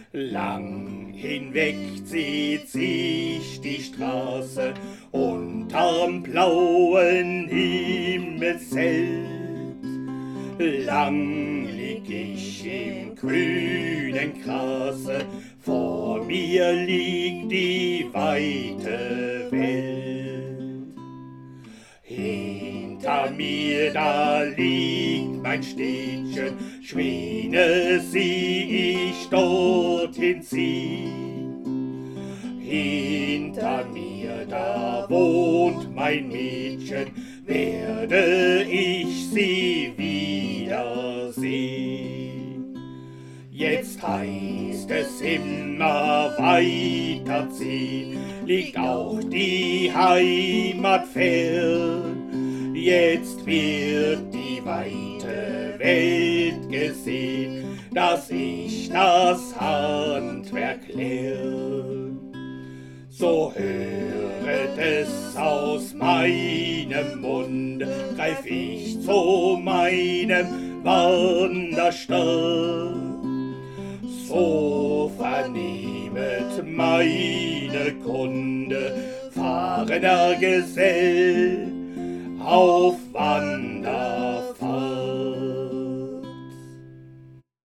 Lang hinweg zieht sich die Straße unterm blauen Himmelszelt. Lang lieg ich im grünen Grase, vor mir liegt die weite Welt. Hinter mir da liegt mein Städtchen, Schwäne sieh ich dorthin ziehen. Hinter mir da wohnt mein Mädchen, werde ich sie wiedersehen. Jetzt heißt es immer weiterziehen, liegt auch die Heimat fern. Jetzt wird die weite Welt gesehen, dass ich das Handwerk lehr. So höret es aus meinem Munde, greif ich zu meinem Wanderstab. So vernehmet meine Kunde, fahrender Gesell auf Wanderschaft.